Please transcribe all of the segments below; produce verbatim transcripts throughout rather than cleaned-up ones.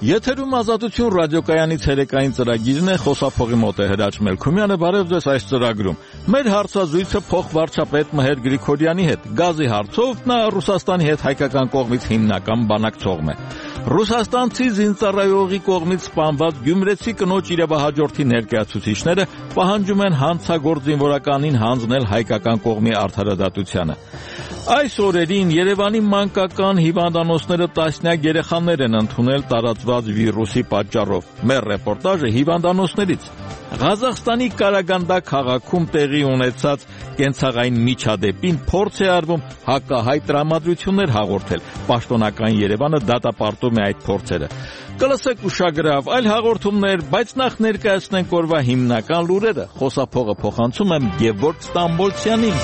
Եթերում Ազատություն ռադիոկայանի ցերեկային ծրագիրն է, խոսափողի մոտ է Հրաչ Մելքումյանը, բարև ձեզ այս ծրագրում։ Մեր հարցազրույցը փոխվարչապետ Մհեր Գրիգորյանի հետ։ Գազի հարցով նա Ռուսաստանի հետ հայկական կողմից հիմնական բանակցողն է։ Ռուսաստանցի զինծառայողի կողմից սպանված գյումրեցի կնոջ իրավահաջորդի ներկայացուցիչները պահանջում են հանցագործ զինվորականին հանձնել հայկական կողմի արդարադատությանը։ Այս օրերին Երևանի մանկական հիվանդանոցները տասնյակ երեխաներ են ընդունել տարածված վիրուսի պատճառով։ Մեր ռեպորտաժը հիվանդանոցներից։ Ղազախստանի Կարագանդա քաղաքում տեղի ունեցած կենցաղային միջադեպին փորձ է արվում հակահայ տրամադրություններ հաղորդել։ Պաշտոնական Երևանը դատապարտում է այդ փորձերը։ Կլսեք ուշագրավ այլ հաղորդումներ, բայց նախ ներկայացնենք օրվա հիմնական լուրերը։ Խոսափողը փոխանցում եմ Գևորգ Ստամբոլցյանին։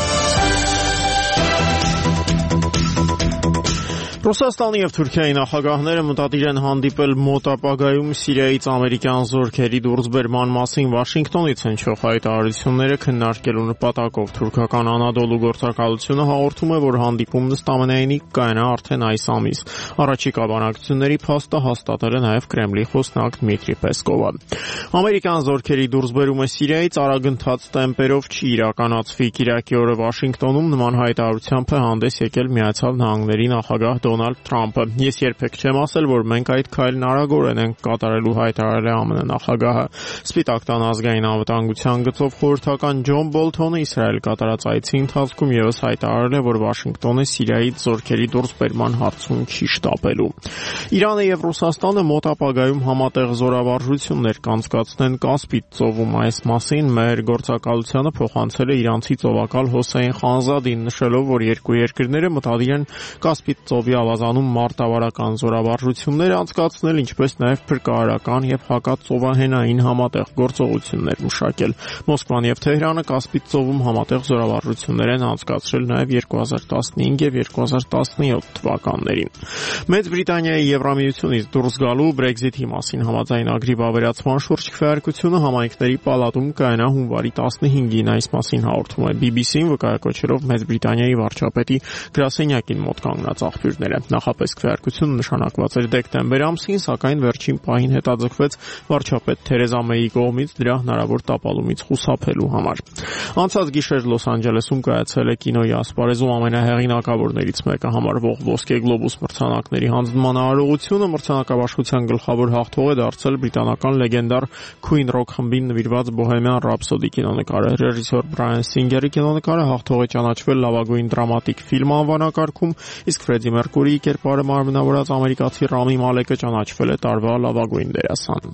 Ռուսաստանի և Թուրքիայի նախագահները մտադիր են հանդիպել մոտ ապագայում Սիրիայից ամերիկյան զորքերի դուրսբերման մասին Վաշինգտոնից հնչող հայտարարությունները քննարկելու նպատակով։ Թուրքական Անադոլու գործակալությունը հաղորդում է, որ հանդիպումն ըստամենայնի կայանա արդեն այս ամիս։ Առաջիկա բանակցությունների փաստը հաստատել է նաև Կրեմլի խոսնակ Դմիտրի Պեսկովը։ Ամերիկյան զորքերի դուրսբերումը Սիրիայից արագընթաց տեմպերով չի իրականացվի։ Կիրակի օրը Վաշինգտոնում նման հայտարարությամբ է հանդես եկել Միացյալ Նահանգների նախագահ Դոնալդ Թրամփը։ Ես երբեք չեմ ասել, որ մենք այդ քայլն արագորեն ենք կատարելու, հայտարարել է ԱՄՆ նախագահը։ Սպիտակ տան ազգային անվտանգության գծով խորհրդական Ջոն Բոլթոնը Իսրայել կատարած այցի ընթացքում ևս հայտարարել է, որ Վաշինգտոնը Սիրիայից զորքերի դուրսբերման հարցում չի շտապելու։ Իրանը եւ Ռուսաստանը մոտ ապագայում համատեղ զորավարժություններ կանցկացնեն Կասպից ծովում։ Այս մասին մեր գործակալությանը փոխանցել է իրանցի ծովակալ Հոսեյն Խանզադին, նշելով, որ երկու երկրները մտադիր են Կասպից ծովի ավազանում մարտավարական զորավարժություններ անցկացնել, ինչպես նաև փրկարարական եւ հակածովահենային համատեղ գործողություններ մշակել։ Մոսկվան եւ Թեհրանը Կասպից ծովում համատեղ զորավարժություններ են անցկացրել նաև երկու հազար տասնհինգ եւ երկու հազար տասնյոթ թվականներին։ Մեծ Բրիտանիայի Եվրամիությունից դուրս գալու Brexit-ի մասին համաձայնագրի վավերացման շուրջ քվեարկությունը համայնքների պալատում կայանա հունվարի տասնհինգին։ Այս մասին հաղորդում է բի բի սին, վկայակոչելով Մեծ Բրիտանիայի վարչապետի գրասենյակին մոտ կանգնած աղբյուրները։ Նախապես քվեարկությունը նշանակված էր դեկտեմբեր ամսին, սակայն վերջին պահին հետաձգվեց վարչապետ Թերեզա Մեյի կողմից դրա հնարավոր տապալումից խուսափելու համար։ Անցած գիշեր Լոս Անջելեսում կայացել է կինոյի ասպարեզում ամենահեղինակավորներից մեկը համարվող Ոսկե գլոբուս մրցանակների հանձնման արարողությունը։ Մրցանակաբաշխության գլխավոր հաղթող է դարձել բրիտանական լեգենդար Queen Rock խմբին նվիրված Bohemian Rhapsody կինոնկարը։ Ռեժիսոր Բրայան Սինգերի կինոնկարը հաղթող է ճանաչվել լավագույն դրամատիկ ֆիլմ անվանակարգում, իսկ Ֆրեդի Մերկուրիի կերպարը մարմնավորած ամերիկացի Ռամի Մալեկը ճանաչվել է տարվա լավագույն դերասան։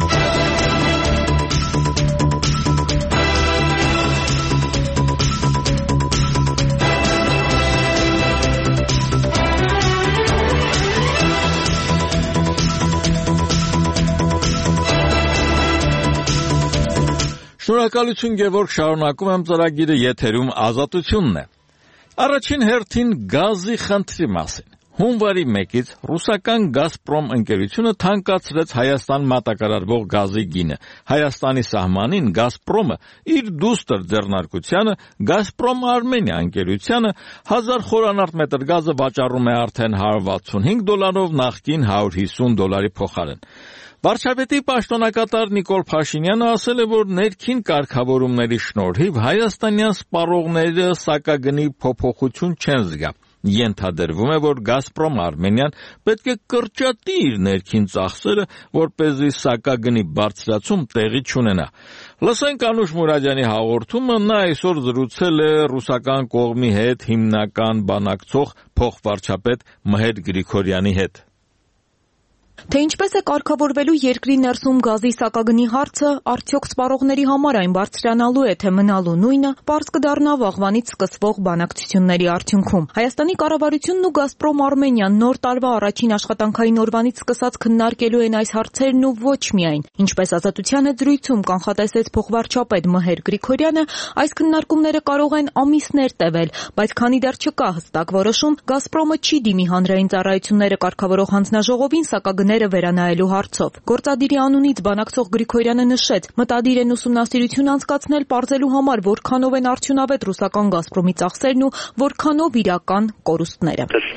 Շնորհակալություն Գևորգ, շարունակում եմ ծրագիրը, եթերում Ազատությունն է։ Առաջին հերթին գազի խնդրի մասին։ Հունվարի մեկից ռուսական Գազպրոմ ընկերությունը թանկացրեց Հայաստան մատակարարվող գազի գինը։ Հայաստանի սահմանին Գազպրոմը իր դուստր ձեռնարկությանը Գազպրոմ Արմենիա ընկերությանը հազար խորանարդ մետր գազը վաճառում է արդեն հարյուր վաթսունհինգ դոլարով, նախկին հարյուր հիսուն դոլարի փոխարեն։ Վարչապետի պաշտոնակատար Նիկոլ Փաշինյանը ասել է, որ ներքին կարգավորումների շնորհիվ հայաստանյան սպառողները սակագնի փոփոխություն չեն զգա։ Ենթադրվում է, որ Գազպրոմ Արմենիան պետք է կրճատի իր ներքին ծախսերը, որպեսզի սակագնի բարձրացում տեղի չունենա։ Լսենք Անուշ Մուրադյանի հաղորդումը, նա այսօր զրուցել է ռուսական կողմի հետ հիմնական բանակցող փոխվարչապետ Մհեր Գրիգորյանի հետ։ Թե ինչպես է կարգավորվելու երկրի ներսում գազի սակագնի հարցը, արդյոք սպառողների համար այն բարձրանալու է, թե մնալու նույնը, պարզ կդառնա վաղվանից սկսվող բանակցությունների արդյունքում։ Հայաստանի կառավարությունն ու Գազպրոմ Արմենիան նոր տարվա առաջին աշխատանքային օրվանից սկսած քննարկելու են այս հարցերն ու ոչ միայն։ Ինչպես Ազատության հետ զրույցում կանխատեսեց փոխվարչապետ Մհեր Գրիգորյանը, այս քննարկումները կարող են ամիսներ տևել, բայց քանի դեռ չկա հստակ որոշում, Գազպրոմը չի դիմի հանրային ծառայությունները կարգավորող հանձնաժողովին սակագնի վերանայելու հարցով։ Գործադիրի անունից բանակցող Գրիգորյանը նշեց, մտադիր են ուսումնասիրություն անցկացնել պարզելու համար, որքանով են արդյունավետ ռուսական Գազպրոմի ծախսերն ու որքանով իրական կորուստները։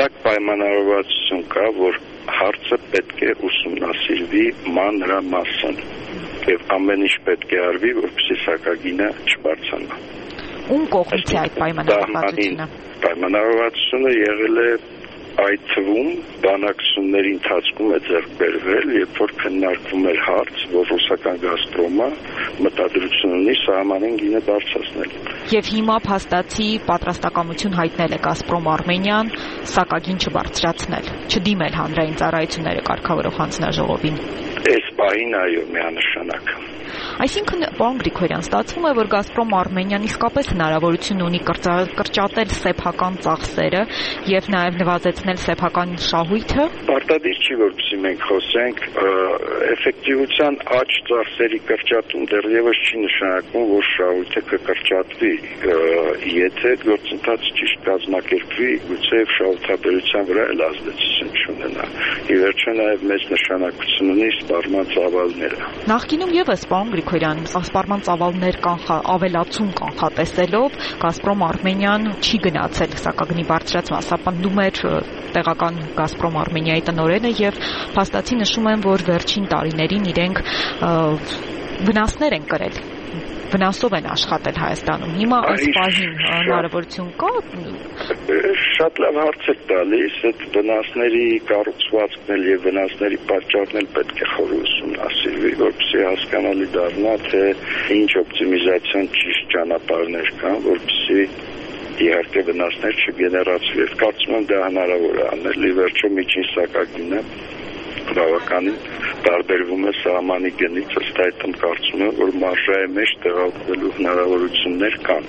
հստակ պայմանավորվածություն կա, որ հարցը պետք է ուսումնասիրվի մանրամասն եւ ամեն ինչ պետք է արվի, որպեսզի սակագինը չբարձրանա։ Ում կողմից է այդ պայմանավորվածությունը։ Պայմանավորվածությունը եղել է այդ թվում բանակցությունների ընթացքում է ձեռք բերվել, երբ որ քննարկվում էր հարց, որ ռուսական «Գազպրոմը» մտադրություն ունի սահմանին գինը բարձրացնել։ Եվ հիմա փաստացի պատրաստակամություն հայտնել է «Գազպրոմ Արմենիան» սակագին չբարձրացնել, չդիմել հանրային ծառայությունները կարգավորող հանձնաժողովին։ Այս պահին այո, միանշանակ։ Այսինքն, պարոն Գրիգորյան, ստացվում է, որ «Գազպրոմ Արմենիան» իսկապես հնարավորություն ունի կրճատել սեփական ծախսերը եւ նաեւ նվազեցնել սեփական շահույթը։ Պարտադիր չի, որպեսզի մենք խոսենք, էֆեկտիվության աճ ծախսերի կրճատում դեռևս չի նշանակում, որ շահույթը կկրճատվի, եթե գործընթացը ճիշտ կազմակերպվի, գուցե շահութաբերության վրա էլ ազդեցություն չունենա։ Ի վերջո նաեւ մեծ նշանակություն ունի սպառման ծավալները։ Նախկինում եւս պարոն Գրիգորյան, սպառման ծավալներ ավելացում կանխատեսելով «Գազպրոմ Արմենիան» չի գնացել սակագնի բարձրացման, սա պնդում էր տեղական «Գազպրոմ Արմենիայի» տնօրենը եւ փաստացի նշում են, որ վերջին տարիներին իրենք վնասներ են կրել, վնասով են աշխատել Հայաստանում։ Հիմա այս պահին հնարավորություն կա։ Շատ լավ հարց եք տալիս, այդ վնասների կառուցվածքն էլ եւ վնասների պատճառն էլ պետք է խորը ուսումնասիրվի, որպեսզի հասկանալի դառնա, թե ինչ օպտիմիզացիոն ճիշտ ճանապարհներ կան, որպեսզի իհարկե վնասներ չգեներացվի։ Կարծում եմ դա հնարավոր է անել։ Ի վերջո միջին սակագինը բավականին տարբերվում է սահմանի գնից, ըստ այդմ կարծում եմ, որ մարժայի մեջ տեղավորվելու հնարավորություններ կան։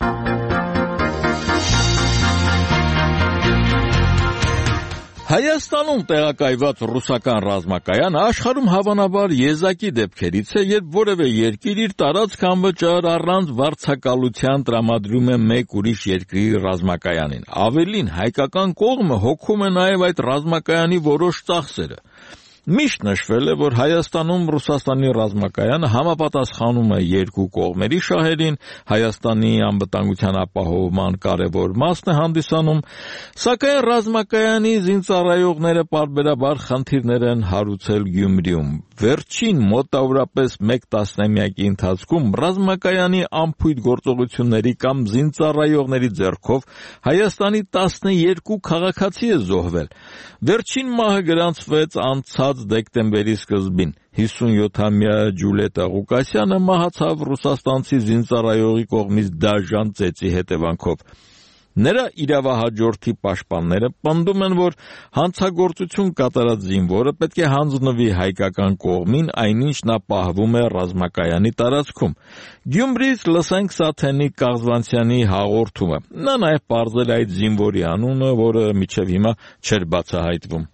Հայաստանում տեղակայված ռուսական ռազմակայանը աշխարհում հավանաբար եզակի դեպքերից է, երբ որևէ երկիր իր տարածք անվճար առանց վարձակալության տրամադրում է մեկ ուրիշ երկրի ռազմակայանին։ Ավելին, հայկական կողմը հոգում է նաև այդ ռազմակայանի որոշ ծախսերը։ Միշտ նշվել է, որ Հայաստանում Ռուսաստանի ռազմակայանը համապատասխանում է երկու կողմերի շահերին, Հայաստանի անվտանգության ապահովման կարևոր մասն է հանդիսանում, սակայն ռազմակայանի զինծառայողները պարբերաբար խնդիրներ են հարուցել Գյումրիում։ Վերջին մոտավորապես մեկ տասնամյակի ընթացքում ռազմակայանի անփույթ գործողությունների կամ զինծառայողների ձեռքով Հայաստանի տասներկու քաղաքացի է զոհվել։ Վերջին մահը գրանցվեց անցած դեկտեմբերի սկզբին։ հիսունյոթամյա Ջուլիետա Ղուկասյանը մահացավ ռուսաստանցի զինծառայողի կողմից դաժան ծեծի հետևանքով։ Նրա իրավահաջորդի պաշտպանները պնդում են, որ հանցագործություն կատարած զինվորը պետք է հանձնվի հայկական կողմին, այնինչ նա պահվում է ռազմակայանի տարածքում։ Գյումրիից լսենք Սաթենիկ Կաղզվանցյանի հաղորդումը։ Նա նաև պարզել է այդ զինվորի անունը, որը մինչև հիմա չէր բացահայտվում։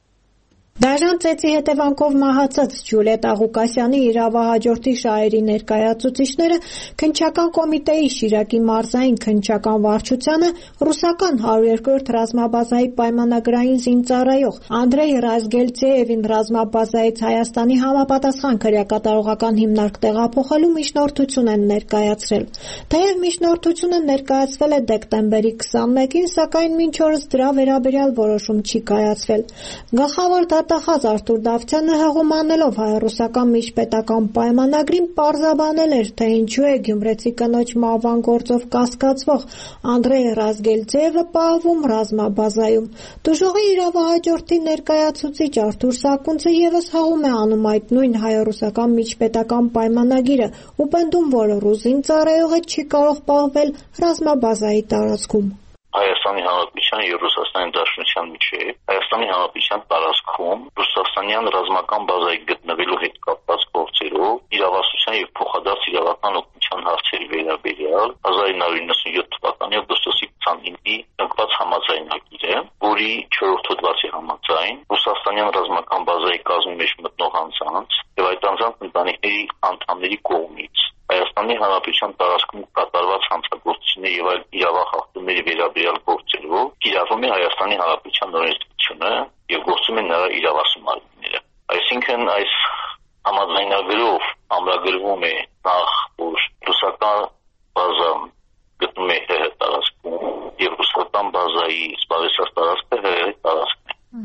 Դաժան ծեծի հետևանքով մահացած Ջուլիետա Ղուկասյանի իրավահաջորդի շահերի ներկայացուցիչները քննչական կոմիտեի Շիրակի մարզային քննչական վարչությանը ռուսական հարյուրերկրորդ ռազմաբազայի պայմանագրային զինծառայող Անդրեյ Ռազգելցեևին ռազմաբազայից Հայաստանի համապատասխան քրեակատարողական հիմնարկ տեղափոխելու միջնորդություն են ներկայացրել։ Թեև միջնորդությունը ներկայացվել է դեկտեմբերի քսանմեկին, սակայն մինչ օրս դրա վերաբերյալ որոշում չի կայացվել։ Գլխավոր դատախազ Արթուր Դավթյանը հղում անելով հայ-ռուսական միջպետական պայմանագրին պարզաբանել էր, թե ինչու է գյումրեցի կնոջ մահվան գործով կասկածվող Անդրեյ Ռազգելցեևը պահվում ռազմաբազայում։ Դժողի իրավահաջորդի ներկայացուցիչ Արթուր Սակունցը ևս հղում է անում այդ նույն հայ-ռուսական միջպետական պայմանագիրը ու պնդում, որ ռուս զինծառայողը չի կարող պահվել ռազմաբազայի տարածքում։ Հայաստանի Հանրապետության եւ Ռուսաստանի Դաշնության միջեւ Հայաստանի Հանրապետության տարածքում ռուսաստանյան ռազմական բազայի գտնվելու հետ կապված գործերով իրավասության եւ փոխադարձ իրավական օգնության հարցերի վերաբերյալ հազար ինը հարյուր նվաթ թվականի օգոստոսի քսանինի ընկված համաձայնագիր է, որի չորրորդ հոդվածի համաձայն ռուսաստանյան ռազմական բազայի կազմի մեջ մտնող անձանց եւ այդ անձանց ընտանիքների անդամների կողմից Հայաստանի Հանրապետության տարածքում կատարված հանցագործությունների եւ այլ իրավախախտումների վերաբերյալ գործերով կիրառվում է Հայաստանի Հանրապետության օրենսդրությունը եւ գործում են նրա իրավասու մարմինները։ Այսինքն այս համաձայնագրով ամրագրվում է նախ, որ ռուսական բազան գտնվում է ՀՀ տարածքում եւ ռուսական բազայի զբաղեցած տարածքը ՀՀ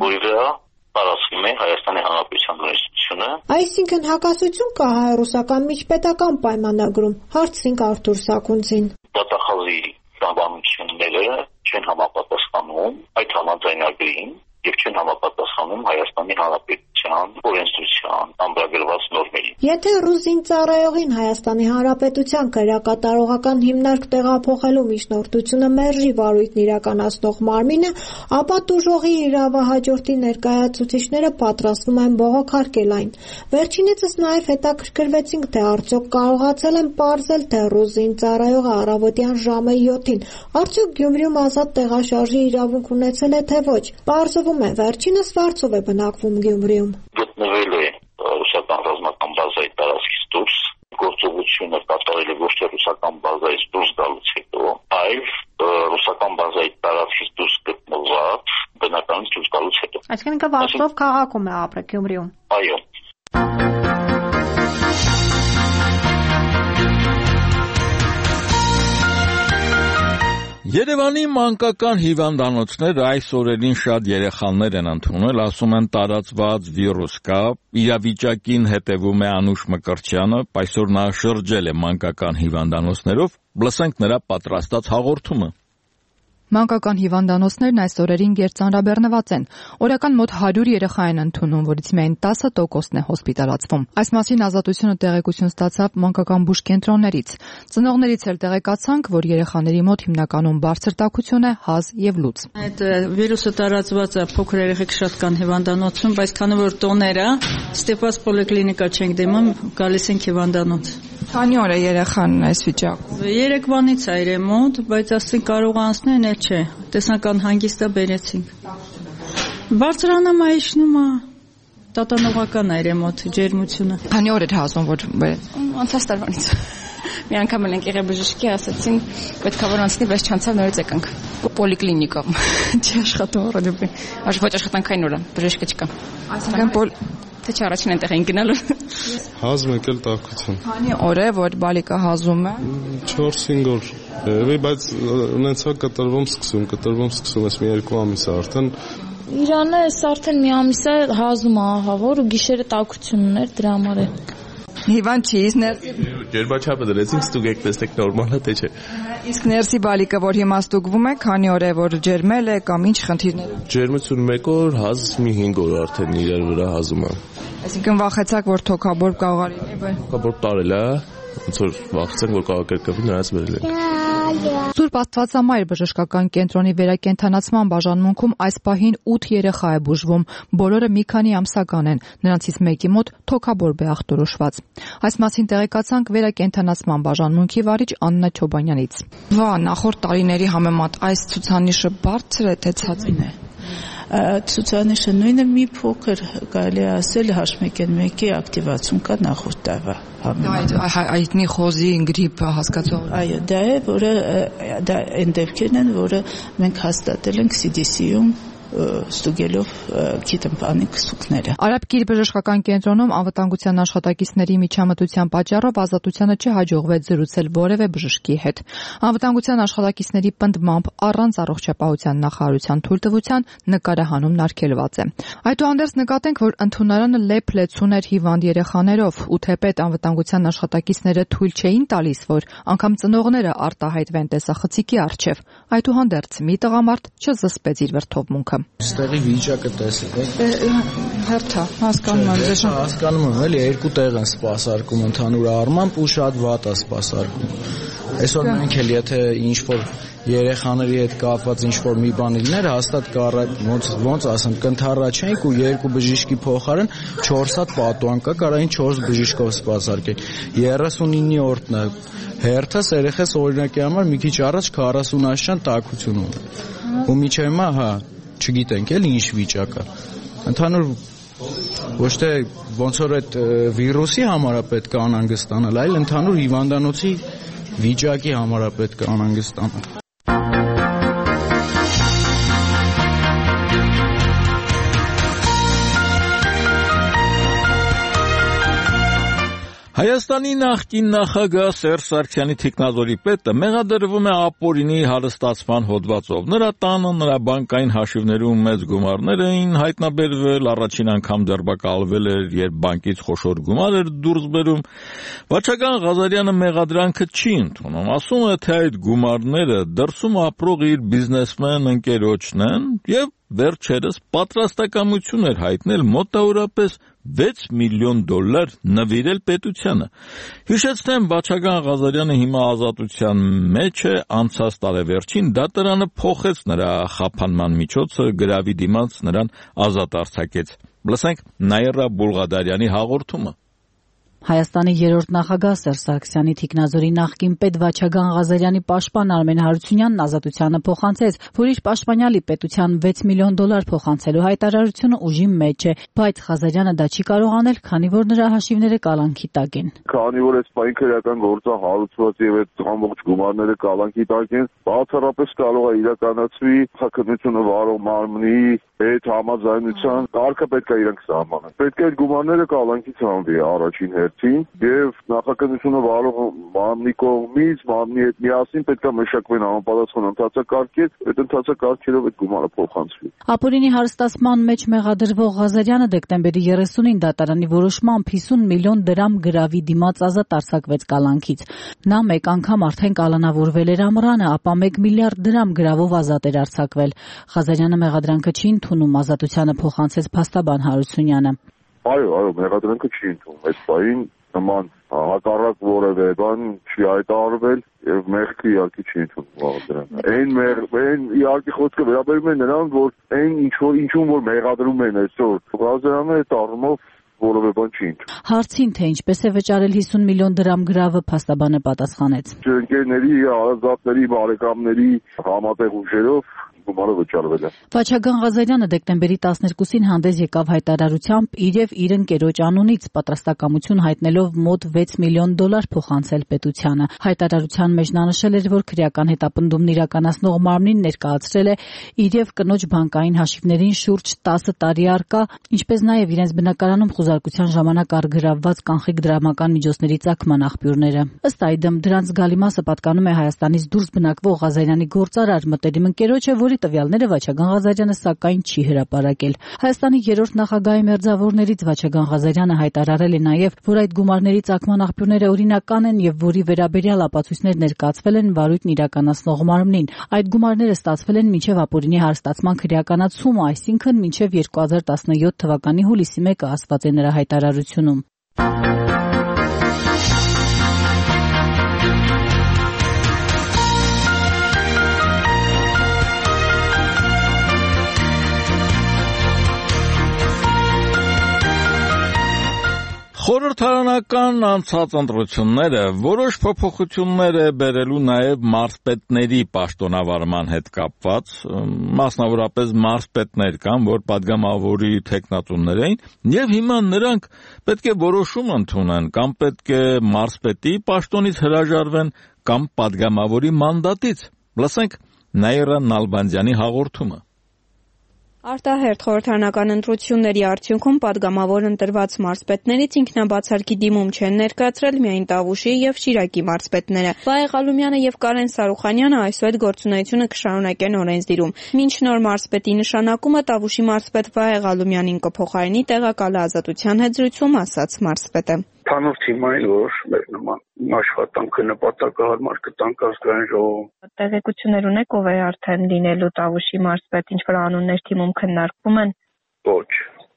որի վրա տարածվում է Հայաստանի Հանրապետության բնակչությունը։ Այսինքն հակասություն կա հայ-ռուսական միջպետական պայմանագրում, հարցրինք Արթուր Սաքունցին։ Դատախազի սահմանությունները չեն համապատասխանում այդ համաձայնագրին եւ չեն համապատասխանում Հայաստանի Հանրապետության օրենսդրության ամրագրված նորմերին։ Եթե ռուզին ծառայողին Հայաստանի Հանրապետության քրեակատարողական հիմնարկ տեղափոխելու միջնորդությունը մերժի վարույթն իրականացնող մարմինը, ապա տուժողի իրավահաջորդի ներկայացուցիչները պատրաստվում են բողոքարկել այն։ Վերջինիցս նաև հետաքրքրվեցինք, թե արդյոք կարողացել են պարզել, թե ռուզին ծառայողը առավոտյան ժամը յոթին արդյոք Գյումրիում ազատ տեղաշարժի իրավունք ունեցել է, թե ոչ։ Պարզվում է, վերջինս վարձով է բնակվում Գյումրիում։ Գտնվել է ռուսական ռազմական բազայի տարածքից դուրս, գործողությունը կատարել է ոչ թե ռուսական բազայից դուրս գալուց հետո, այլ ռուսական բազայի տարածքից դուրս գտնված բնականից դուրս գալուց հետո։ Այսինքն ինքը վարձով քաղաքում է ապրել Գյումրիում։ Այո։ Երևանի մանկական հիվանդանոցները այս օրերին շատ երեխաներ են ընդունել, ասում են տարածված վիրուս կա, իրավիճակին հետևում է Անուշ Մկրտչյանը, այսօր նա շրջել է մանկական հիվանդանոցներով, լսենք նրա պատրաստած հաղորդումը։ Մանկական հիվանդանոցներն այս օրերին գերծանրաբեռնված են։ Օրական մոտ հարյուր երեխա են ընդունում, որից միայն տասը տոկոսն է հոսպիտալացվում։ Այս մասին Ազատությունը տեղեկություն ստացավ մանկական բուժկենտրոններից։ Ծնողներից էլ տեղեկացանք, որ երեխաների մոտ հիմնականում բարձր տաքություն է, հազ եւ լուծ։ Այդ վիրուսը տարածված է փոքր երեխեք շատ կան հիվանդանոցում, բայց քանի որ տոներ է, Ստեփաս պոլիկլինիկա չենք դիմում, գալիս ենք հիվանդանոց։ Քանի օր է երեխան այս վիճակում։ Երեկվանից է իրեն մոտ, բայց ասենք կարող անցնել էլ չէ։ Տեսնական հանգիստա բերեցինք։ Բարձրանամայիշնում է, տատանողական է իրեն մոտ ջերմությունը։ Քանի օր է հասուն, որ անցած տարվանից։ Մի անգամ ենք եղել բժշկի, ասացին, պետք է որ անցնի, բայց չանցավ, նորից եկանք։ Պոլիկլինիկա։ Չի աշխատում ռադիոպի։ Ոչ աշխատանքային օր է, բժշկը չկա։ Այսինքն թե չէ առաջին այնտեղ էին գնալու։ Հազմ եկել տաքություն։ Քանի օր է, որ բալիկը հազում է։ չորս-հինգ օր։ Եվ բայց ունեցա կտրվում սկսում, կտրվում սկսում ես մի երկու ամիս է արդեն։ Իրանը էս արդեն մի ամիս է հազում է ահավոր ու գիշերը տաքություն ուներ դրա համար է։ Հիվանդ չի, իսկ ներսի ջերմաչափը դրեցինք, ստուգեք, տեսեք նորմալ է թե չէ։ Իսկ ներսի բալիկը, որ հիմա ստուգվում է, քանի օր է, որ ջերմել է կամ ինչ խնդիրներ։ Ջերմություն մեկ օր, հազ մի հինգ օր արդեն իրար վրա հազում է։ Այսինքն վախեցաք, որ թոքաբորբ կարող լինի, բայց թոքաբորբ տարել է, ոնց որ վախեցանք, որ կարող կրկնվի, նրանց վերել ենք։ Սուրբ Աստվածամայր բժշկական կենտրոնի վերակենդանացման բաժանմունքում այս պահին ութ երեխա է բուժվում, բոլորը մի քանի ամսական են, նրանցից մեկի մոտ թոքաբորբ է ախտորոշված։ Այս մասին տեղեկացանք վերակենդանացման բաժանմունքի վարիչ Աննա Չոբանյանից։ Վա, նախորդ տարիների համեմատ այս ցուցանիշը բարձր է, թե ցածին է։ Ցուցանիշը նույնը մի փոքր կարելի է ասել H մեկ N մեկի ակտիվացում կա նախորդ տարվա համեմատ։ Այդնի խոզի գրիպը հասկացող։ Այո, դա է, որը դա այն դեպքերն են, որը մենք հաստատել ենք C D C-ում ստուգելով գիտեմպանի քսուկները։ Արաբկիր բժշկական կենտրոնում անվտանգության աշխատակիցների միջամտության պատճառով Ազատությանը չհաջողվեց զրուցել որևէ բժշկի հետ։ Անվտանգության աշխատակիցների պնդմամբ առանց առողջապահության նախարարության թույլտվության նկարահանումն արգելված է։ Այդուհանդերձ նկատենք, որ ընդունարանը լեփ-լեցուն էր հիվանդ երեխաներով ու թեպետ անվտանգության աշխատակիցները թույլ չէին տալիս, որ անգամ ծնողները արտահայտվեն տեսախցիկի առջև։ Այդուհանդերձ մի տղամարդ չզսպեց իր վրդովմունքը։ Ստեղի վիճակը տեսեք, հերթա, հասկանում եմ, դե հասկանում եմ, էլի երկու տեղ են սպասարկում ընդհանուր առմամբ ու շատ վատ է սպասարկում։ Այսօր մենք էլ եթե ինչ-որ երեխաների հետ կապված ինչ-որ մի բան լիներ, հաստատ կառա ոնց ոնց ասեմ, կընթառաջենք ու երկու բժիշկի փոխարեն չորս հատ պատուան կա, կարային չորս բժիշկով սպասարկել։ երեսունինի օրն է հերթս երեխես օրինակի համար մի քիչ առաջ քառասուն աշան տաքություն ունի։ Ու միջև հիմա, հա, չգիտենք էլ ինչ վիճակը։ Ընդհանուր ոչ թե ոնց որ այդ վիրուսի համար է պետք է անհանգստանալ, այլ ընդհանուր հիվանդանոցի վիճակի համար է պետք է անհանգստանալ։ Հայաստանի նախկին նախագահ Սերժ Սարգսյանի թիկնազորի պետը մեղադրվում է ապօրինի հարստացման հոդվածով։ Նրա տանը, նրա բանկային հաշիվներում մեծ գումարներ էին հայտնաբերվել, առաջին անգամ ձերբակալվել էր, երբ բանկից խոշոր գումար էր դուրս բերում։ Վաչագան Ղազարյանը մեղադրանքը չի ընդունում, ասում է, թե այդ գումարները դրսում ապրող իր բիզնեսմեն ընկերոջն են եւ վերջերս պատրաստակամություն էր հայտնել մոտավորապես վեց միլիոն դոլար նվիրել պետությանը։ Հիշեցնեմ, Վաչագան Ղազարյանը հիմա ազատության մեջ է, անցած տարեվերջին դատարանը փոխեց նրա խափանման միջոցը, գրավի դիմաց նրան ազատ արձակեց։ Լսենք Նաիրա Բուլղադարյանի հաղորդումը։ Հայաստանի երրորդ նախագահ Սերժ Սարգսյանի թիկնազորի նախկին պետ Վաչագան Ղազարյանի պաշտպան Արմեն Հարությունյանն ազատությանը փոխանցեց, որ իր պաշտպանյալի պետության վեց միլիոն դոլար փոխանցելու հայտարարությունը ուժի մեջ է, բայց Ղազարյանը դա չի կարող անել, քանի որ նրա հաշիվները կալանքի տակ են։ Քանի որ այս պայն քրեական գործը հարուցված եւ այդ ամբողջ գումարները կալանքի տակ են, բացառապես կարող է իրականացվի հակամությունը վարող մարմնի հետ համաձայնության կարգը պետք է իրենք սահմանեն։ Պետք է այդ գումարները կալանքի ցանվի առաջին հերթին եւ նախաքննությունը վարող մարմնի կողմից մարմնի հետ միասին պետք է մշակվեն համապատասխան ընթացակարգեր, այդ ընթացակարգերով այդ գումարը փոխանցվի։ Ապօրինի հարստացման մեջ մեղադրվող Ղազարյանը դեկտեմբերի երեսունին դատարանի որոշմամբ հիսուն միլիոն դրամ գրավի դիմաց ազատ արձակվեց կալանքից։ Նա մեկ անգամ արդեն կալանավորվել էր ամռանը, ապա մեկ միլիարդ դրամ գրավով ազատ էր արձակվել։ Ղազարյանը մեղադրանքը չի ընդունում, ազատությանը փոխանցեց փաստաբան Հարությունյանը։ Այո, այո, մեղադրանքը չի ընդունում։ Այդ բային նման հակառակ որևէ բան չի հայտարարվել եւ մեղքը իհարկե չի ընդունում դրանք։ Այն մեղ, այն իհարկե խոսքը վերաբերում է նրան, որ այն ինչ որ ինչու որ մեղադրում են այսօր։ Ղազարյանը այդ առումով որևէ բան չի ընդունում։ Հարցին, թե ինչպես է վճարել հիսուն միլիոն դրամ գրավը, փաստաբանը պատասխանեց։ Ընկերների, հարազատների, բարեկամների համատեղ ուժերով գումարը վճարվել է։ Վաչագան Ղազարյանը դեկտեմբերի տասներկուսին հանդես եկավ հայտարարությամբ իր եւ իր ընկերոջ անունից պատրաստակամություն հայտնելով մոտ վեց միլիոն դոլար փոխանցել պետությանը։ Հայտարարության մեջ նա նշել էր, որ քրեական հետապնդումն իրականացնող մարմնին ներկայացրել է իր եւ կնոջ բանկային հաշիվներին շուրջ տասը տարի առկա, ինչպես նաեւ իրենց բնակարանում խուզարկության ժամանակ առգրավված կանխիկ դրամական միջոցների ծագման աղբյուրները։ Ըստ այդմ դրանց զգալի մասը պատկանում է Հայաստանից դուրս բնակվող Ղազարյանի գործարար մտերիմ ընկերոջը, որի տվյալները Վաչագան Ղազարյանը սակայն չի հրապարակել։ Հայաստանի երրորդ նախագահի մերձավորներից Վաչագան Ղազարյանը հայտարարել է նաև, որ այդ գումարների ծագման աղբյուրները օրինական են եւ որի վերաբերյալ ապացույցներ ներկայացվել են վարույթն իրականացնող մարմնին։ Այդ գումարները ստացվել են մինչև ապօրինի հարստացման քրեականացումը, այսինքն մինչև երկու հազար տասնյոթ թվականի հուլիսի մեկը, ասված է նրա հայտարարությունում։ Խորհրդարանական անցած ընտրությունները որոշ փոփոխություններ է բերելու նաև մարզպետների պաշտոնավարման հետ կապված, մասնավորապես մարզպետներ կան, որ падգամավորի թեկնածուներ էին, եւ հիմա նրանք պետք է որոշում ընդունեն, կամ պետք է մարզպետի պաշտոնից հրաժարվեն, կամ падգամավորի մանդատից։ Լսենք Նաիրա Նալբանդյանի հաղորդումը։ Արտահերթ խորհրդարանական ընտրությունների արդյունքում падգամավոր ընտրված մարզպետներից ինքնաբացարկի դիմում չեն ներկայացրել միայն Տավուշի եւ Շիրակի մարզպետները։ Վահե Ղալումյանը եւ Կարեն Սարուխանյանը այսօր գործունեությունը կշարունակեն օրենսդիրում։ Մինչ նոր մարզպետի նշանակումը Տավուշի մարզպետ Վահե Ղալումյանին կփոխարինի տեղակալ Ազատության հետ զրույցում ասաց մարզպետը։ Թանով թիմային, որ մեր նման աշխատանքը նպատակահարմար կտանք ազգային ժողովում։ Տեղեկություններ ունեք ով է արդեն լինելու Տավուշի մարզպետ, ինչ որ անուններ թիմում քննարկվում են։ Ոչ։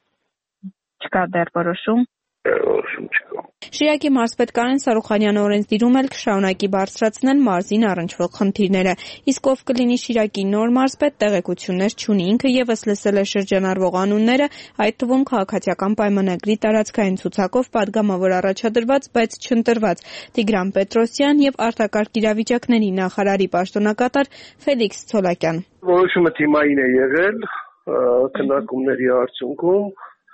Չկա դեռ որոշում։ Որոշում չկա։ Շիրակի մարզպետ Կարեն Սարուխանյանը օրենսդիրում էլ կշարունակի բարձրացնել մարզին առնչվող խնդիրները, իսկ ով կլինի Շիրակի նոր մարզպետ տեղեկություններ չունի, ինքը եւս լսել է շրջանառվող անունները, այդ թվում քաղաքացիական պայմանագրի տարածքային ցուցակով падգամավոր առաջադրված, բայց չընտրված Տիգրան Պետրոսյան եւ արտակարգ իրավիճակների նախարարի պաշտոնակատար Ֆելիքս Ցոլակյան։ Որոշումը թիմային է եղել քննարկումների արդյունքում։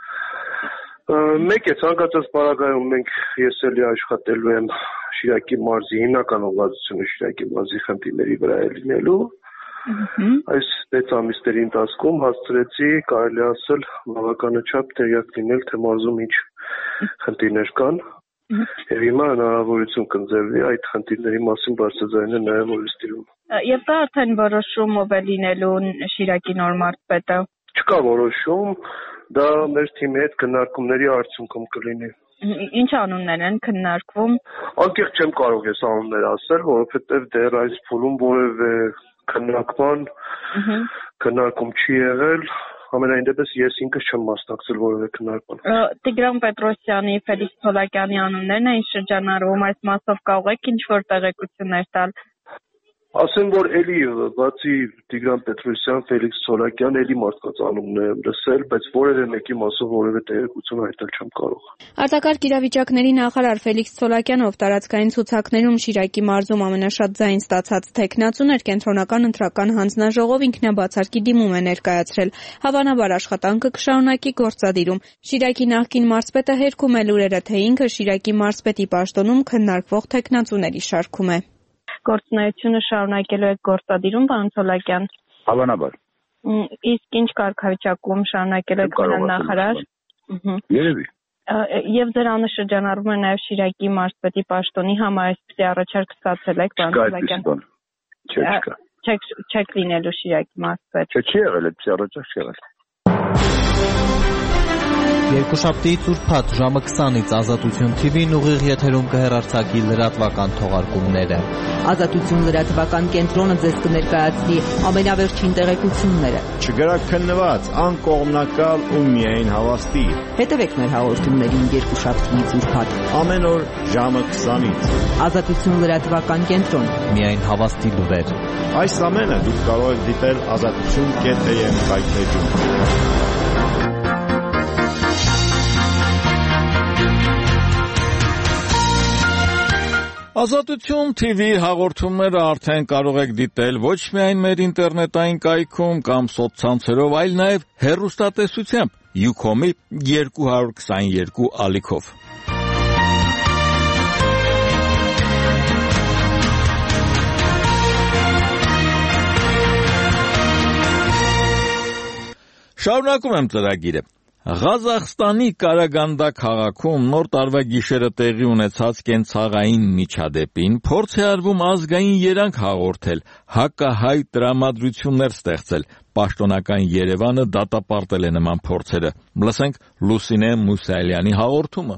Մեկ է ցանկացած պարագայում մենք ես էլի աշխատելու եմ Շիրակի մարզի հիմնական ուղղվածությունը Շիրակի մարզի խնդիրների վրա է լինելու։ Այս վեց ամիսների ընթացքում հասցրեցի, կարելի ասել, բավականաչափ տեղյակ լինել, թե մարզում ինչ խնդիրներ կան։ Եվ հիմա հնարավորություն կընձեռվի այդ խնդիրների մասին բարձրաձայնել նաև օրենսդիրում։ Եվ դա արդեն որոշումով է լինելու Շիրակի նոր մարզպետը։ Չկա որոշում, դա մեր թիմի հետ քննարկումների արդյունքում կլինի։ Ինչ անուններ են քննարկվում։ Անկեղծ չեմ կարող ես անուններ ասել, որովհետև դեռ այս փուլում որևէ քննարկման քննարկում չի եղել, ամենայն դեպս ես ինքս չեմ մասնակցել որևէ քննարկման։ Տիգրան Պետրոսյանի, Ֆելիքս Ցոլակյանի անուններն էին շրջանառվում, այս մասով կարող եք ինչ-որ տեղեկություններ տալ։ Ասեմ, որ էլի բացի Տիգրան Պետրոսյան, Ֆելիքս Ցոլակյան, էլի մարդկանց անուններ եմ լսել, բայց որևէ մեկի մասով որևէ տեղեկություն հայտնել չեմ կարող։ Արտակարգ իրավիճակների նախարար Ֆելիքս Ցոլակյանը, ով տարածքային ցուցակներում Շիրակի մարզում ամենաշատ ձայն ստացած թեկնածուն էր, կենտրոնական ընտրական հանձնաժողով ինքնաբացարկի դիմում է ներկայացրել։ Հավանաբար աշխատանքը կշարունակի գործադիրում։ Շիրակի նախկին մարզպետը հերքում է լուրերը, թե ինքը Շիրակի մարզպետի պաշտոնում քննարկվող թեկնածուների շարքում է։ Գործունեությունը շարունակելու եք գործադիրում, պարոն Ցոլակյան։ Հավանաբար։ Իսկ ինչ կարգավիճակում շարունակելու եք գնել նախարար։ Երևի։ Եվ ձեր անունը շրջանառվում է նաև Շիրակի մարզպետի պաշտոնի համար, այսպիսի առաջարկ ստացել եք, պարոն Ցոլակյան։ Չէ, չկա։ Չեք չեք լինելու Շիրակի մարզպետ։ Չէ, չի եղել, այդպիսի առաջարկ չի եղել։ Երկուշաբթի ծուրփաթ ժամը քսանից Ազատություն Թի Վին ուղիղ եթերում կհեռարձակի լրատվական թողարկումները։ Ազատություն լրատվական կենտրոնը ձեզ կներկայացնի ամենավերջին տեղեկությունները։ Չգրակ քննված, անկողմնակալ ու միայն հավաստի։ Հետևեք մեր հաղորդումներին երկուշաբթի ծուրփաթ։ Ամեն օր ժամը քսանից։ Ազատություն լրատվական կենտրոն։ Միայն հավաստի լուրեր։ Այս ամենը դուք կարող եք դիտել ազատություն կետ էյ էմ կայքէջում։ Ազատություն Թի Վի հաղորդումները արդեն կարող եք դիտել ոչ միայն մեր ինտերնետային կայքում կամ սոցցանցերով, այլ նաև հեռուստատեսությամբ Յուքոմի երկու հարյուր քսաներկու ալիքով։ Շարունակում եմ ծրագիրը։ Ղազախստանի Կարագանդա քաղաքում նոր տարվա գիշերը տեղի ունեցած կենցաղային միջադեպին փորձ է արվում ազգային երանգ հաղորդել, հակահայ տրամադրություններ ստեղծել։ Պաշտոնական Երևանը դատապարտել է նման փորձերը։ Լսենք Լուսինե Մուսայելյանի հաղորդումը։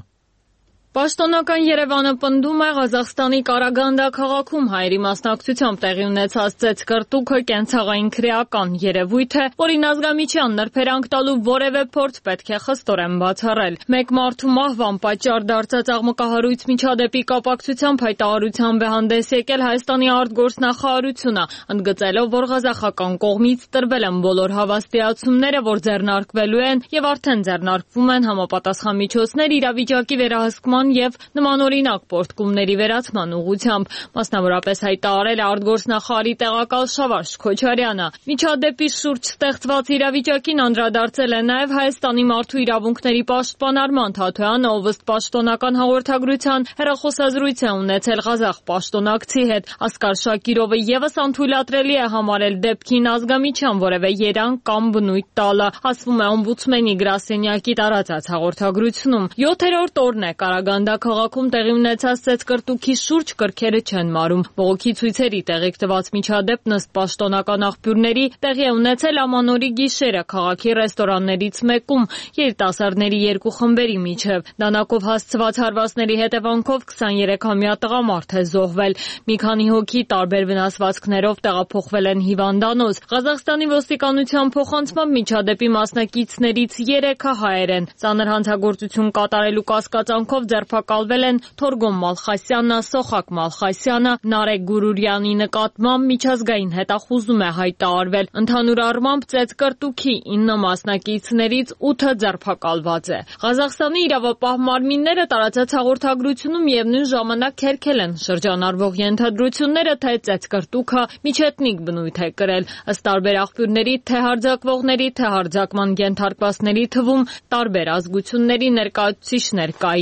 Պաշտոնական Երևանը պնդում է Ղազախստանի Կարագանդա քաղաքում հայերի մասնակցությամբ տեղի ունեցած ծեծկռտուքը կենցաղային քրեական երևույթ է, որին ազգամիջյան նրբերանգ տալու որևէ փորձ պետք է խստորեն բացառել։ Մեկ մարդու մահվան պատճառ դարձած աղմկահարույց միջադեպի կապակցությամբ հայտարարությամբ է հանդես եկել Հայաստանի արտգործնախարարությունը, ընդգծելով, որ ղազախական կողմից տրվել են բոլոր հավաստիացումները, որ ձեռնարկվելու են եւ արդեն ձեռնարկվում են համապատասխան միջոցներ իրավիճակի վերահսկման եւ նմանօրինակ պարտքումների վերացման ուղղությամբ, մասնավորապես հայտարարել է արտգործնախարարի տեղակալ Շավարշ Քոչարյանը։ Միջադեպի շուրջ ստեղծված իրավիճակին անդրադարձել է նաեւ Հայաստանի մարդու իրավունքների պաշտպան Թաթոյանը, ով ըստ պաշտոնական հաղորդագրության հեռախոսազրույց է ունեցել ղազախ պաշտոնակցի հետ։ Ասկար Շակիրովը եւս անթույլատրելի է համարել դեպքին ազգամիջյան որևէ երանգ կամ բնույթ տալը, ասվում է օմբուդսմենի գրասենյակի տարածած հաղորդագրությունում։ յոթերորդ օրն է Կարագանդա քաղաքում տեղի ունեցած ծեծկռտուքի շուրջ կրքերը չեն մարում։ Բողոքի ցույցերի տեղիք տված միջադեպն ըստ պաշտոնական աղբյուրների տեղի է ունեցել ամանորի գիշերը քաղաքի ռեստորաններից մեկում երիտասարդների երկու խմբերի միջև։ Դանակով հասցված հարվածների հետևանքով քսաներեքամյա տղամարդ է զոհվել։ Մի քանի հոգի տարբեր վնասվածքներով տեղափոխվել են հիվանդանոց։ Ղազախստանի ոստիկանության փոխանցմամբ միջադեպի մասնակիցներից երեքը հայեր են։ Ծանր հանցագործություն կատարելու կասկածանքով ձերբակալվել են Թորգոմ Մալխասյանը, Սոխակ Մալխասյանը, Նարեկ Գուրուրյանի նկատմամբ միջազգային հետախուզում է հայտարարվել։ Ընդհանուր առմամբ ծեծկռտուքի ինը մասնակիցներից ութը ձերբակալված է։ Ղազախստանի իրավապահ մարմինները տարածած հաղորդագրությունում միևնույն ժամանակ քերքել են շրջանառվող ենթադրությունները, թե ծեծկռտուքը միջեթնիկ բնույթ է կրել։ Ըստ տարբեր աղբյուրների, թե հարձակվողների, թե հարձակման ենթարկվածների թվում տարբեր ազգությունների ներկայացուցիչներ կային։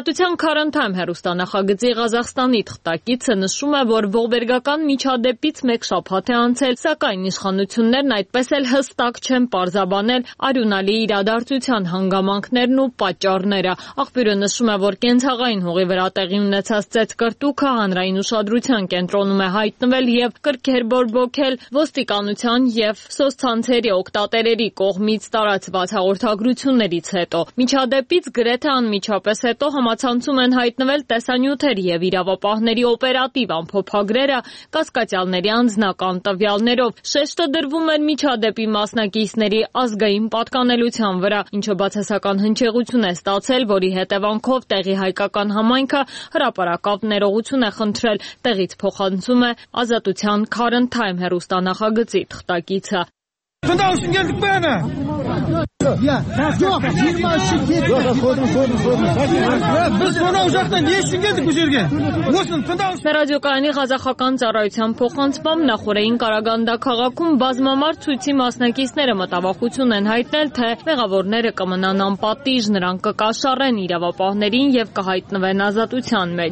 Ազատության Current Time հեռուստանախագծի Ղազախստանի թղթակիցը նշում է, որ ողբերգական միջադեպից մեկ շաբաթ է անցել, սակայն իշխանություններն այդպես էլ հստակ չեն պարզաբանել արյունալի իրադարձության հանգամանքներն ու պատճառները։ Աղբյուրը նշում է, որ կենցաղային հողի վրա տեղի ունեցած ծեծկրտուքը հանրային ուշադրության կենտրոնում է հայտնվել եւ կրքեր բորբոքել ոստիկանության եւ սոցցանցերի օգտատերերի կողմից տարածված հաղորդագրություններից հետո։ Միջադեպից գրեթե անմիջապես հետո համացանցում են հայտնվել տեսանյութեր եւ իրավապահների օպերատիվ ամփոփագրերը կասկածյալների անձնական տվյալներով։ Շեշտը դրվում էր միջադեպի մասնակիցների ազգային պատկանելության վրա, ինչը բացասական հնչեղություն է ստացել, որի հետևանքով տեղի հայկական համայնքը հրապարակավ ներողություն է խնդրել, տեղից փոխանցում է Ազատության Current Time հեռուստանախագծի թղթակիցը։ Куда уж geldik bu yana? Ya, yok, yirmi şirket. Yok, koydum, koydum, koydum. Biz buna uzaktan niye için geldik bu yerge? Olsun, kunda uş. Ռադիոկայանի ղազախական ծառայության փոխանցմամբ նախորդային Կարագանդա քաղաքում բազմամարդ ցույցի մասնակիցները մտավախություն են հայտնել, թե մեղավորները կմնան անպատիժ, նրանք կկաշառեն իրավապահներին եւ կհայտնվեն ազատության մեջ։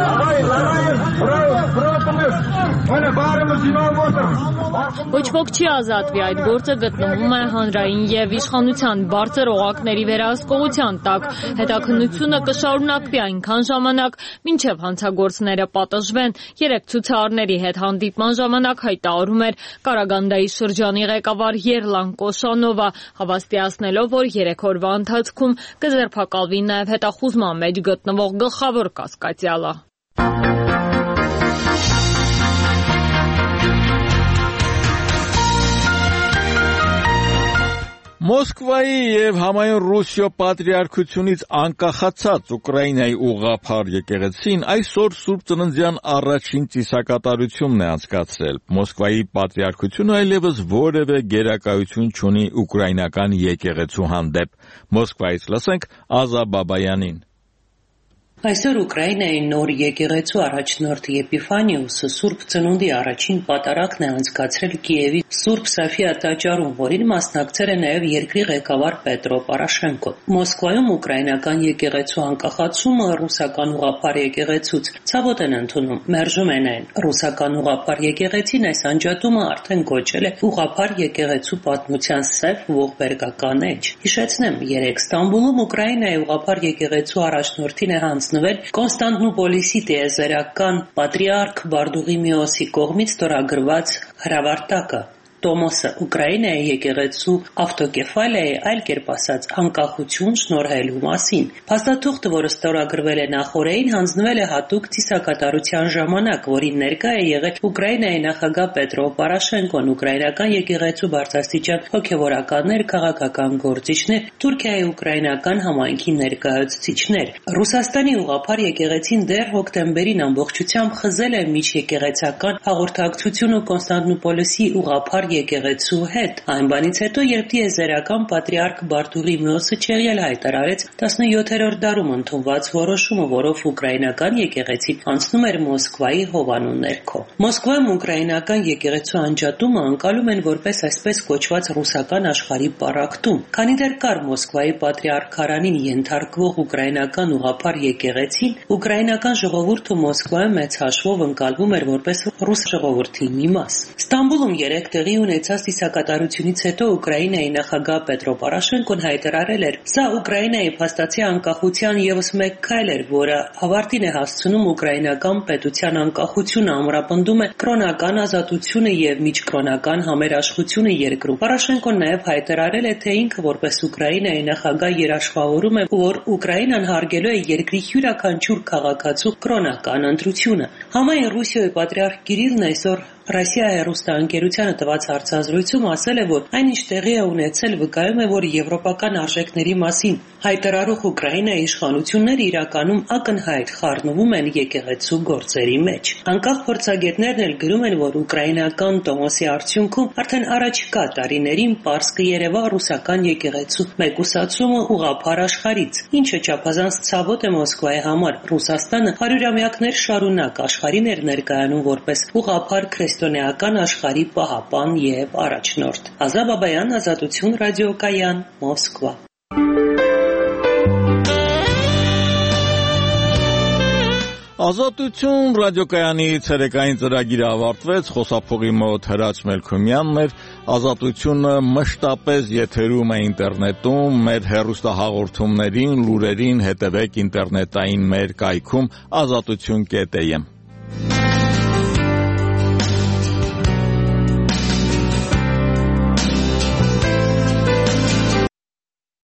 Ոչ ոք չի ազատվի, այդ գործը գտնվում է հանրային եւ իշխանության բարձր օղակների վերահսկողության տակ։ Հետաքննությունը կշարունակվի այնքան ժամանակ, մինչեւ հանցագործները պատժվեն։ Երեք ցուցարարների հետ հանդիպման ժամանակ հայտարարում էր Կարագանդայի շրջանի ղեկավար Երլան Կոշանովը, հավաստիացնելով, որ երեք օրվա ընթացքում կձերբակալվի նաեւ հետախուզման մեջ գտնվող գլխավոր կասկածյալը։ Մոսկվայի եւ համայն Ռուսիո պատրիարքությունից անկախացած Ուկրաինայի ուղղափառ եկեղեցին այսօր Սուրբ Ծննդյան առաջին ծիսակատարությունն է անցկացրել։ Մոսկվայի պատրիարքությունը այլևս որևէ գերակայություն չունի ուկրաինական եկեղեցու հանդեպ։ Մոսկվայից լսենք Ազա Բաբայանին։ Այսօր Ուկրաինայի նոր եկեղեցու առաջնորդ Եփիֆանիոսը Սուրբ Ծնունդի առաջին պատարագն է անցկացրել Կիևի Սուրբ Սոֆիա տաճարում, որին մասնակցել է նաև երկրի ղեկավար Պետրո Պորոշենկոն։ Մոսկվայում ուկրաինական եկեղեցու անկախացումը ռուսական ուղղափառ եկեղեցուց ցավոտ են ընդունում, մերժում են այն։ Ռուսական ուղղափառ եկեղեցին այս անջատումը արդեն կոչել է ուղղափառ եկեղեցու պատմության սև ողբերգական էջ։ Հիշեցնեմ, երեք Ստամբուլում Ուկրաինայի ուղղափառ եկեղեցու առաջնորդին է հանձնվել Կոնստանտինոպոլիսի տիեզերական պատրիարք Բարդուղիմեոսի կողմից ստորագրված հրավարտակը Տոմոսը Ուկրաինայի եկեղեցու ավտոկեֆալիայի այլ կերպ ասած անկախություն շնորհելու մասին։ Փաստաթուղթը, որը ստորագրվել է նախօրեին, հանձնվել է հատուկ ծիսակատարության ժամանակ, որին ներկա է եղել Ուկրաինայի նախագահ Պետրո Պորոշենկոն, ուկրաինական եկեղեցու բարձրաստիճան հոգևորականներ, քաղաքական գործիչներ, Թուրքիայի ուկրաինական համայնքի ներկայացուցիչներ։ Ռուսաստանի ուղղափառ եկեղեցին դեռ հոկտեմբերին ամբողջությամբ խզել է միջեկեղեցական հաղորդակցությունը Կոնստանտինոպոլիսի ուղղափառ եկեղեցու հետ։ Այն բանից հետո, երբ տիեզերական պատրիարք Բարդուղիմեոսը Չեղյալ հայտարարեց տասնյոթերորդ դարում ընդունված որոշումը, որով ուկրաինական եկեղեցին անցնում էր Մոսկվայի հովանու ներքո։ Մոսկվայում ուկրաինական եկեղեցու անջատումը անցալում են որպես այսպես կոչված ռուսական աշխարհի պառակտում։ Քանի դեռ կար Մոսկվայի պատրիարքարանին ենթարկվող ուկրաինական ուղղափառ եկեղեցին, ուկրաինական ժողովուրդը Մոսկվայում մեծ հաշվով ընկալվում էր որպես ռուս ժողովրդի մի մաս։ Ստամբուլում երեք տեղի ունեցած ծիսակատարությունից հետո Ուկրաինայի նախագահ Պետրո Պորոշենկոն հայտարարել էր. «Սա Ուկրաինայի փաստացի անկախության ևս մեկ քայլ էր, որը ավարտին է հասցնում ուկրաինական պետության անկախությունը, ամրապնդում է կրոնական ազատությունը եւ միջկրոնական համերաշխությունը երկրում»։ Պորոշենկոն նաեւ հայտարարել է, թե ինքը որպես Ուկրաինայի նախագահ երաշխավորում է, որ Ուկրաինան հարգելու է երկրի յուրաքանչյուր քաղաքացու կրոնական ընտրությունը։ Համայն Ռուսիոյի պատրիարք Կիրիլն այսօր Ռոսիա հեռուստաընկերությանը տված հարցազրույցում ասել է, որ այնինչ տեղի է ունեցել, վկայում է, որ եվրոպական արժեքների մասին հայտարարող Ուկրաինայի իշխանությունները իրականում ակնհայտ խառնվում են եկեղեցու գործերի մեջ։ Անկախ փորձագետներն էլ գրում են, որ ուկրաինական տոմոսի արդյունքում արդեն առաջիկա տարիներին պարզ կերևա ռուսական եկեղեցու մեկուսացումը ուղղափառ աշխարհից, ինչը չափազանց ցավոտ է Մոսկվայի համար։ Ռուսաստանը հարյուրամյակներ շարունակ աշխարհին էր ներկայանում որպես ուղղափառ քրիստոնեական աշխարհի պահապան եւ առաջնորդ։ Ազա Բաբայան, Ազատություն ռադիոկայան, Մոսկվա։ Ազատություն ռադիոկայանի ցերեկային ծրագիրը ավարտվեց, խոսափողի մոտ Հրաչ Մելքումյանն էր, Ազատությունը մշտապես եթերում է ինտերնետում, մեր հեռուստահաղորդումներին, լուրերին հետևեք ինտերնետային մեր կայքում ազատություն կետ am